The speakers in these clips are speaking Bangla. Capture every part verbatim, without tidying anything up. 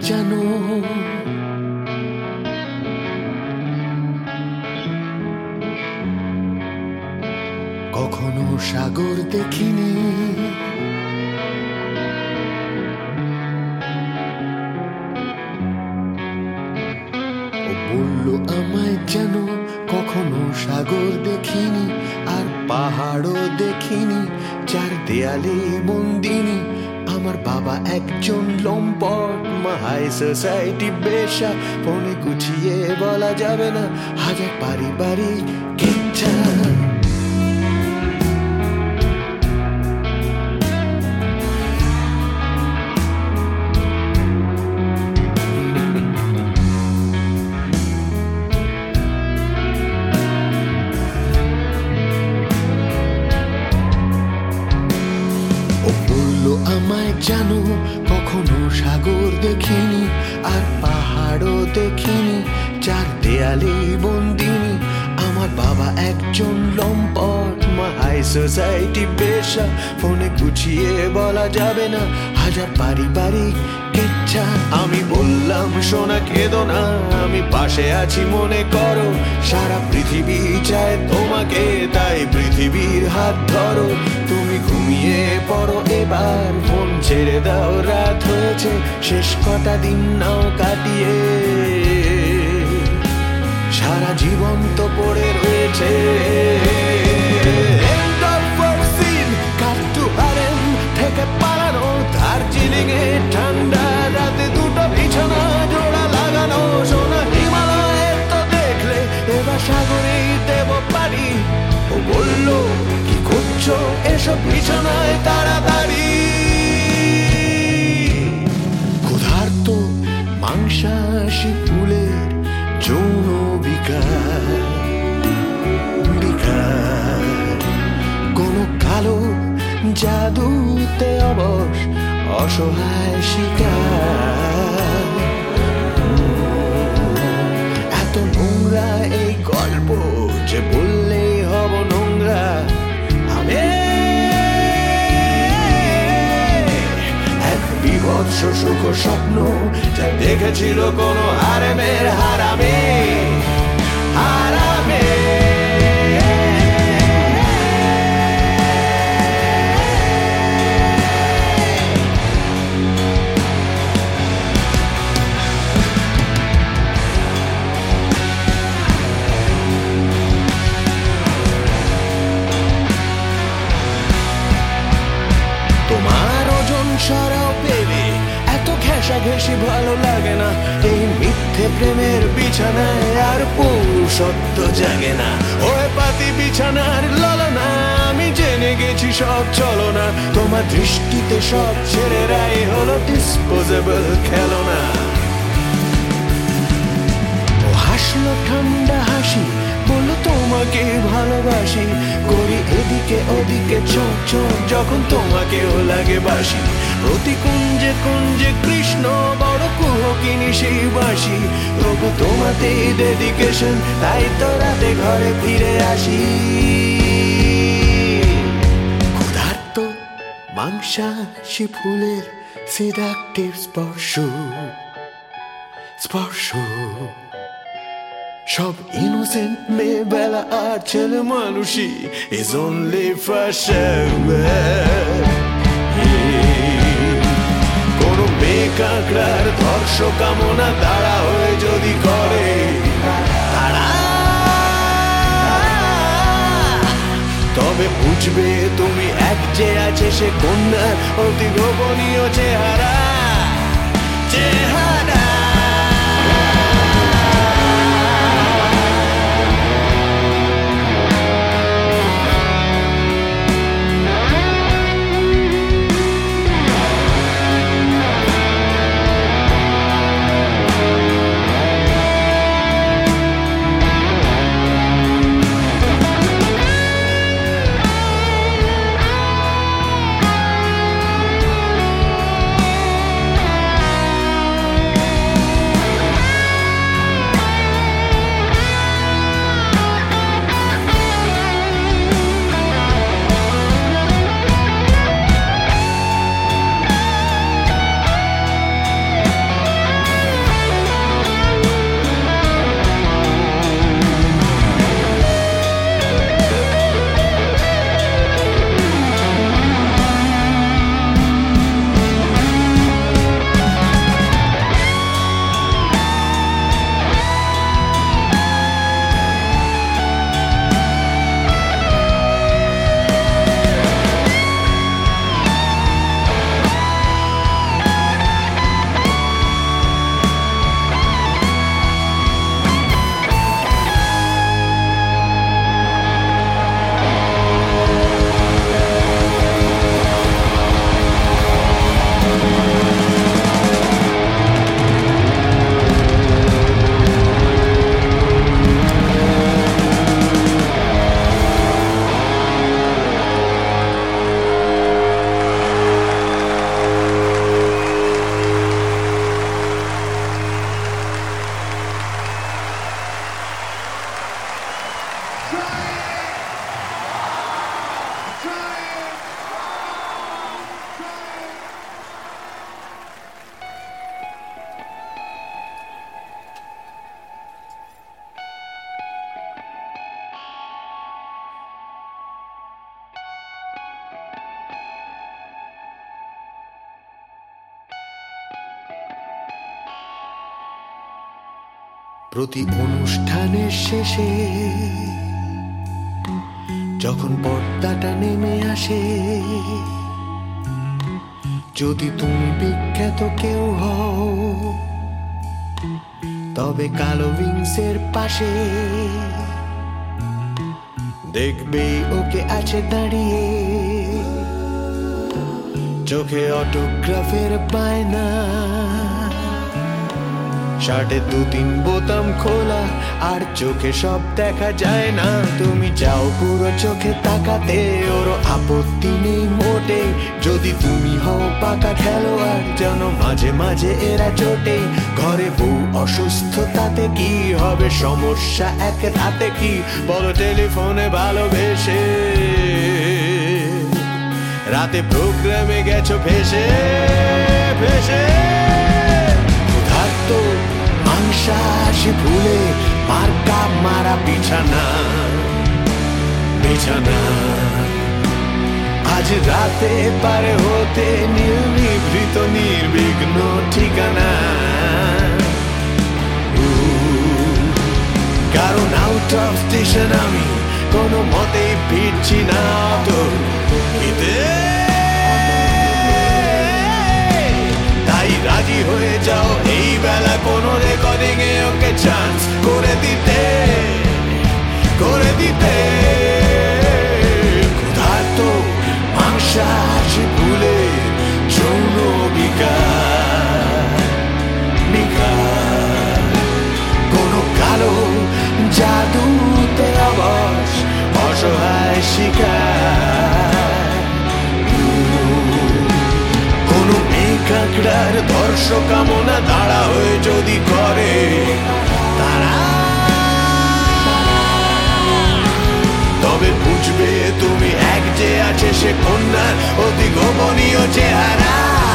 জানো কখনো সাগর দেখিনি, ও বলল আমায় জানো কখনো সাগর দেখিনি, আর পাহাড়ও দেখিনি, চার দেয়ালে বন্দিনী। আমার বাবা একজন লম্পট, মা হাই সোসাইটি বেশা, ফোনে গুছিয়ে বলা যাবে না, হাজার পারিবারিক কিচ্ছা। আমায় জানো কখনো সাগর দেখিনি, আর পাহাড়ও দেখিনি, চার দেয়ালে বন্দিনী। আমার বাবা একজন লম্পট, মা হাই সোসাইটি বেশা, ফোনে গুছিয়ে বলা যাবে না, হাজার পারিবারিক কিচ্ছা। আমি বললাম সোনা কেঁদো না, আমি পাশে আছি মনে করো, সারা পৃথিবী চায় তোমাকে, তাই পৃথিবীর হাত ধরো। তুমি ঘুমিয়ে পড়ো এবার, ফোন ছেড়ে দাও, রাত হয়েছে, শেষ কটা দিন নাও কাটিয়ে, সারা জীবন তো পড়ে রয়েছে। থেকে পালানো দার্জিলিং এ ঠান্ডা রাতে, দুটো বিছানা জোড়া লাগানো, সোনা হিমালয়ে তো দেখলে, এবার সাগরেই দেব পারি। ও বললো কি করছো এসব বিছানায় তাড়াতাড়ি, ক্ষুধার্ত মাংসাশী ফুলের যৌন বিকার, বিকার কোনো কালো জাদুতে অবশ অসহায় শিকার। এত নোংরা এই গল্প যে বললেই হব নোংরা। আমি এক বিভৎস সুখ স্বপ্ন যা দেখেছিল কোনো হারেমের হারামে, হারামে। তোমার ওজন সরাও পেবে, এত ঘেঁষা ঘেঁষি ভালো লাগে না, এই মিথ্যে প্রেমের বিছানায় আর পুরুষত্ব জাগে না। ওই পাতি বিছানার ললনা, আমি জেনে গেছি সব চলো না, তোমার দৃষ্টিতে সব ছেলেরাই হলো ডিসপোজেবল খেলনা। ও হাসলো ঠান্ডা হাসি, বললো তোমাকে ভালোবাসি, করি এদিকে ওদিকে চোখ চোখ, যখন তোমাকেও লাগে বাসি। প্রতি কুঞ্জে কুঞ্জে কৃষ্ণ বড় কুহকিনী সেই বাসি, তবু তোমাতেই ডেডিকেশন, তাই তো রাতে ঘরে ফিরে আসি। ক্ষুধার্ত মাংসাশী ফুলের সিডাকটিভ স্পর্শ, স্পর্শ সব ইনোসেন্ট মেয়েবেলা আর ছেলে মানুষই is only for show। কোনো মেয়ে কাঁকড়ার ধর্ষ কামনা দাঁড়া হয়ে যদি করে, তবে বুঝবে তুমি এক যে আছে সে কন্যার অতি গোপনীয় চেহারা, চেহারা। প্রতি অনুষ্ঠানের শেষে যখন পর্দাটা নেমে আসে, যদি তুমি বিখ্যাত কেউ হও, তবে কালো উইংসের পাশে দেখবে ওকে আছে দাঁড়িয়ে, চোখে অটোগ্রাফের বায়না, শার্টে দু তিন বোতাম খোলা, আর চোখে সব দেখা যায় না। তুমি যাও পুরো চোখে তাকাতে, ওর আপত্তি নেই মোটে, যদি তুমি হও পাকা খেলোয়াড়, যেন মাঝে মাঝে এরা চোটে। ঘরে বউ অসুস্থ, তাতে কি হবে সমস্যা এক রাতে, কি বলো টেলিফোনে ভালোবেসে, রাতে প্রোগ্রামে গেছো ভেসে ভেসে। ক্ষুধার্ত মাংসাশী ভুলে মার্কা মারা বিছানা বিছানা, আজ রাতে পারে হতে নীল নিভৃত নির্বিঘ্ন ঠিকানা। কারণ আউট অফ স্টেশন আমি কোনো মতেই ফিরছি না তো হিতে, তাই রাজি হয়ে যাও এই বেলা কোনো রেকর্ডিং এ ওকে চান্স করে দিতে করে দিতে। ক্ষুধার্ত মাংসাশী ভুলে যৌন বিকার বিকার, কোনো কালো জাদুতে অবশ অসহায় শিকার, কোনো মেঘাকড়ার ধর্ষ কামনা দাঁড়া হয়ে যদি করে তারা, তবে বুঝবে তুমি এক যে আছে সে কন্যার অতি গোপনীয় চেহারা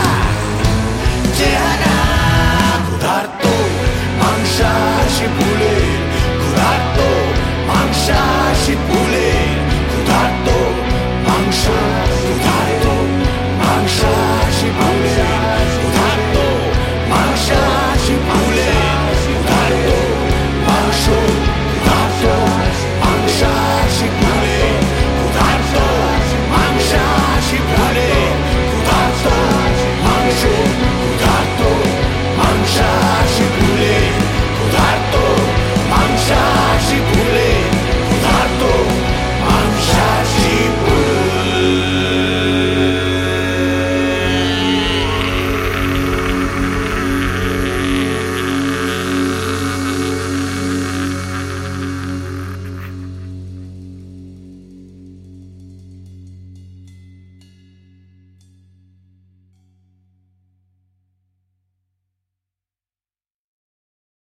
চেহারা। ক্ষুধার্ত মাংসাশী ভুলে, ক্ষুধার্ত মাংসাশী ভুলে, ক্ষুধার্ত মাংস ক্ষুধার্ত মাংস